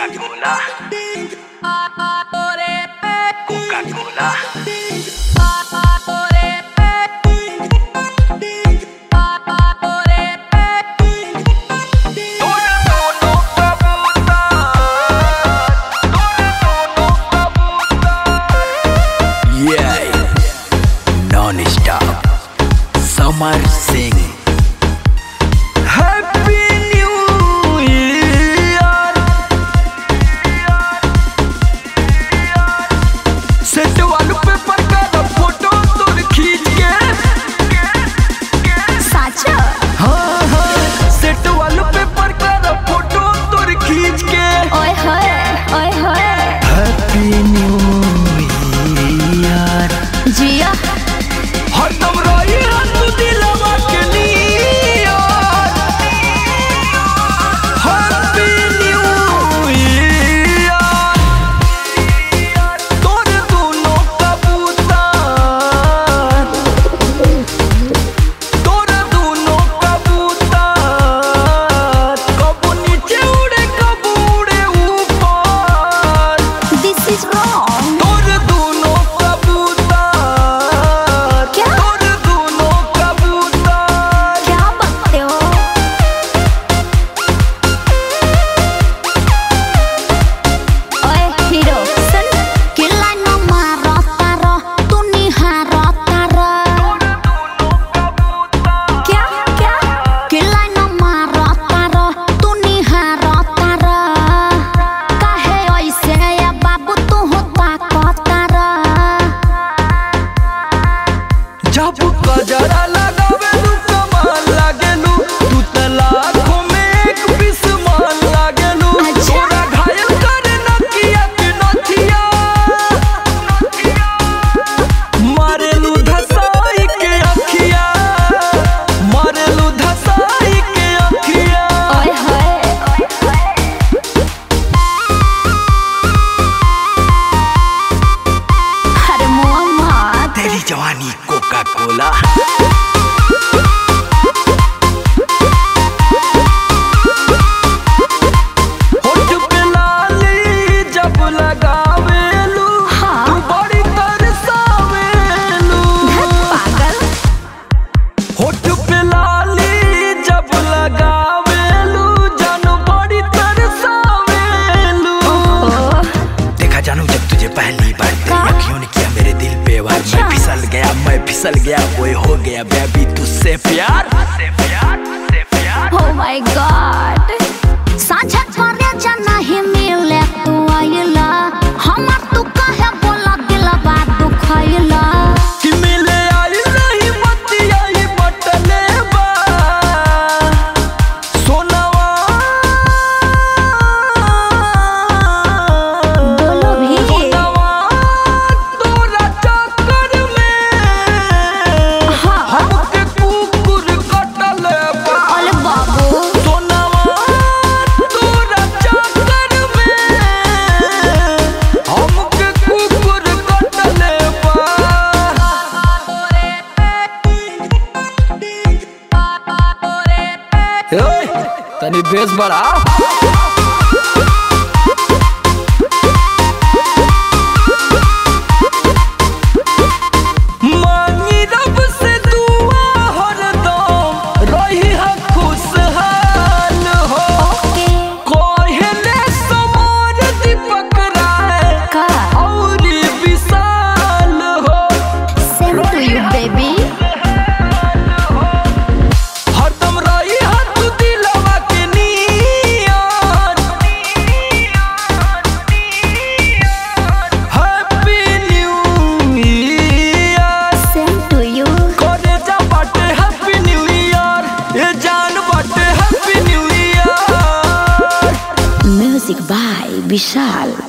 Coca-Cola, Coca-Cola. Amar Singh. Happy New Year. Set wallpaper का photo तोड़ खींच के साचा हाँ हाँ सेट वॉलपेपर का फोटो तोड़ खींच के ओए होए हैप्पी न्यू ईयर जिया हरदम रही तू दिलवा के नियर हैप्पी न्यू ईयर तोर दोनों कबूतर कबू नीचे उड़े कबू उड़े ऊपर दिस इज रॉन्ग तोर दोनों कबूतर क्या बकते हो ओए हीरो सुन किला न मारो तारो तू निहारो तारो क्या किला न मारो तारो तू निहारो तारो काहे ऐसे या बाबू तू होता तारो जब गजरा लगावेलू कमाल लागेलू तू त लाखों में एक पीस माल लागेलू अच्छा। तोरा घायल करे नकिया के नथिया मारेलू धसाई के अखिया ओए होए अरे मोहम्मद तेरी जवानी कोका कोला होठ पे लाली जब लगावेलू हाँ। तू बड़ी तरसावेलू पागल होठ पे लाली जब लगावेलू जानू बड़ी तरसावेलू देखा जानू जब तुझे पहली बार तेरी अखियों ने किया मेरे दिल पे वार अच्छा। मैं फिसल गया वो हो गया बेबी तुझसे प्यार Oh my God साझा करे जाना ही मिले तू आइला हमार तू कहे बोला दिलवा दुखाइला कि मिले आई नहीं मती आई बटले बा सोनावा बोलो भी सोनावा तोरा चक्कर में हाँ हमके कुकुर कटले बा अरे बाबू सोनावा तोरा चक्कर में हमके कुकुर कटले बा ओए तनी बेस बढ़ा मांगी रब से दुआ हरदम रही है खुशहाल हो कोहले समर दीपक राय का और विशाल हो सेम टू यू बेबी हरदम रही है तू दिलवा के near happy new year same to you करे जा बाटे हैप्पी न्यू ईयर ये जान बाटे happy new year music by Vishal